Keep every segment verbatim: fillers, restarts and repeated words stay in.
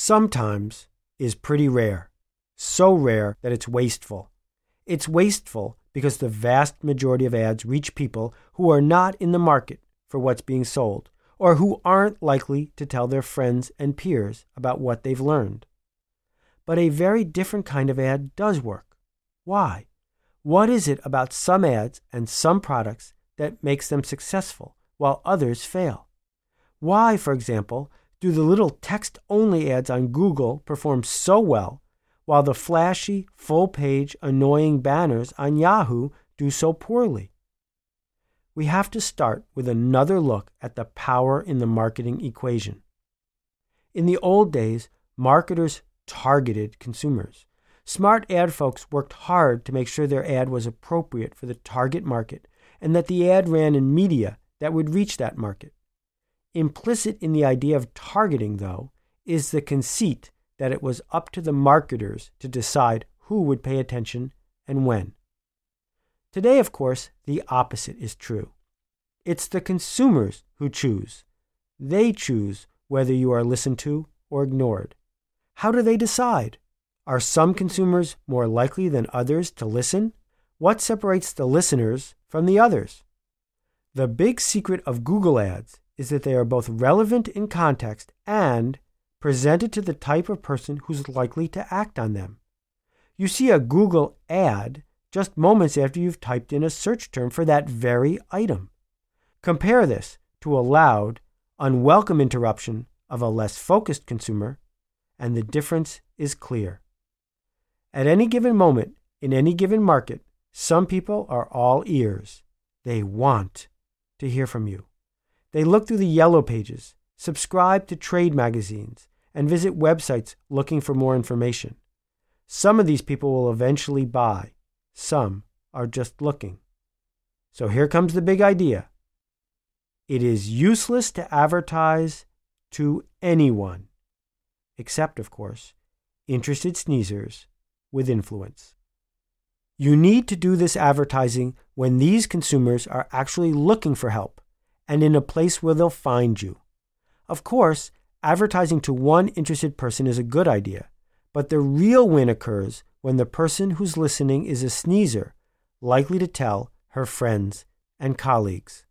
sometimes is pretty rare, so rare that it's wasteful. It's wasteful because the vast majority of ads reach people who are not in the market for what's being sold, or who aren't likely to tell their friends and peers about what they've learned. But a very different kind of ad does work. Why? What is it about some ads and some products that makes them successful while others fail? Why, for example, do the little text-only ads on Google perform so well, while the flashy, full-page, annoying banners on Yahoo do so poorly? We have to start with another look at the power in the marketing equation. In the old days, marketers targeted consumers. Smart ad folks worked hard to make sure their ad was appropriate for the target market and that the ad ran in media that would reach that market. Implicit in the idea of targeting, though, is the conceit that it was up to the marketers to decide who would pay attention and when. Today, of course, the opposite is true. It's the consumers who choose. They choose whether you are listened to or ignored. How do they decide? Are some consumers more likely than others to listen? What separates the listeners from the others? The big secret of Google ads is that they are both relevant in context and presented to the type of person who's likely to act on them. You see a Google ad just moments after you've typed in a search term for that very item. Compare this to a loud, unwelcome interruption of a less focused consumer, and the difference is clear. At any given moment, in any given market, some people are all ears. They want to hear from you. They look through the yellow pages, subscribe to trade magazines, and visit websites looking for more information. Some of these people will eventually buy. Some are just looking. So here comes the big idea. It is useless to advertise to anyone, except, of course, interested sneezers with influence. You need to do this advertising when these consumers are actually looking for help and in a place where they'll find you. Of course, advertising to one interested person is a good idea, but the real win occurs when the person who's listening is a sneezer, likely to tell her friends and colleagues.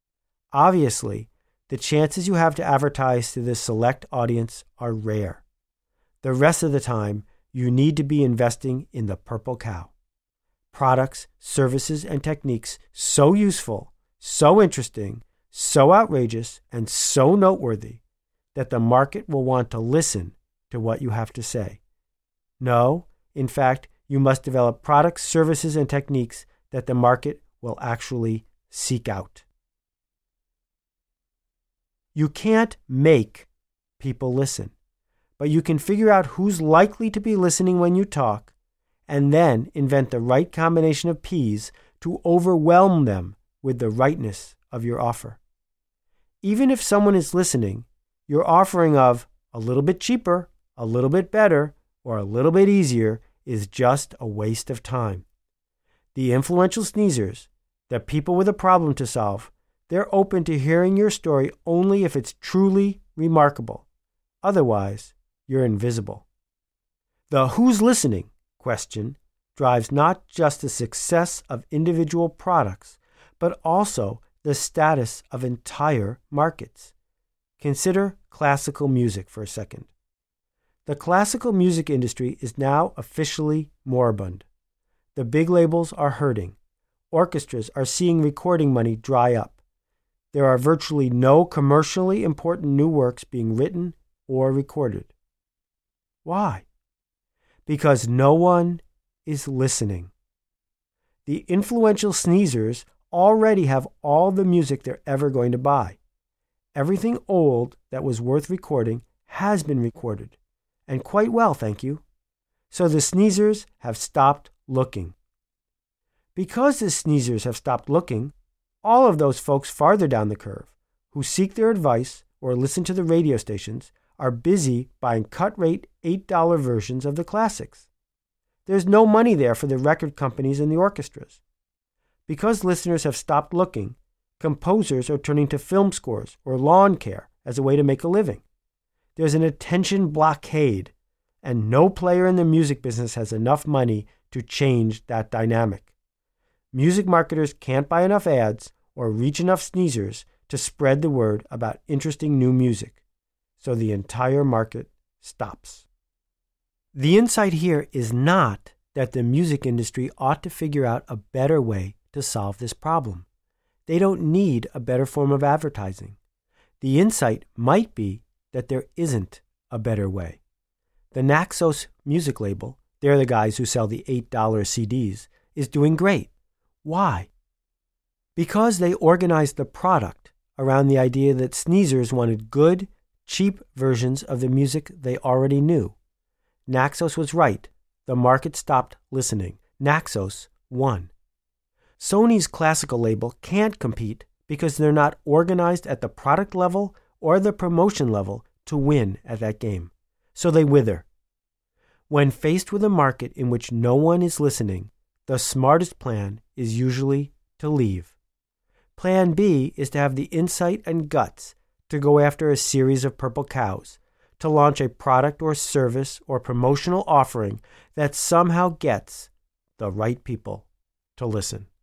Obviously, the chances you have to advertise to this select audience are rare. The rest of the time, you need to be investing in the purple cow. Products, services, and techniques so useful, so interesting, so outrageous, and so noteworthy that the market will want to listen to what you have to say. No, in fact, you must develop products, services, and techniques that the market will actually seek out. You can't make people listen, but you can figure out who's likely to be listening when you talk, and then invent the right combination of P's to overwhelm them with the rightness of your offer. Even if someone is listening, your offering of a little bit cheaper, a little bit better, or a little bit easier is just a waste of time. The influential sneezers, the people with a problem to solve, they're open to hearing your story only if it's truly remarkable. Otherwise, you're invisible. The who's listening question drives not just the success of individual products, but also the status of entire markets. Consider classical music for a second. The classical music industry is now officially moribund. The big labels are hurting. Orchestras are seeing recording money dry up. There are virtually no commercially important new works being written or recorded. Why? Because no one is listening. The influential sneezers already have all the music they're ever going to buy. Everything old that was worth recording has been recorded, and quite well, thank you. So the sneezers have stopped looking. Because the sneezers have stopped looking, all of those folks farther down the curve who seek their advice or listen to the radio stations are busy buying cut-rate eight dollar versions of the classics. There's no money there for the record companies and the orchestras. Because listeners have stopped looking, composers are turning to film scores or lawn care as a way to make a living. there's an attention blockade, and no player in the music business has enough money to change that dynamic. Music marketers can't buy enough ads or reach enough sneezers to spread the word about interesting new music, so the entire market stops. The insight here is not that the music industry ought to figure out a better way to solve this problem. They don't need a better form of advertising. The insight might be that there isn't a better way. The Naxos music label, they're the guys who sell the eight dollar C Ds, is doing great. Why? Because they organized the product around the idea that sneezers wanted good, cheap versions of the music they already knew. Naxos was right. The market stopped listening. Naxos won. Sony's classical label can't compete because they're not organized at the product level or the promotion level to win at that game. So they wither. When faced with a market in which no one is listening, the smartest plan is usually to leave. Plan B is to have the insight and guts to go after a series of purple cows, to launch a product or service or promotional offering that somehow gets the right people to listen.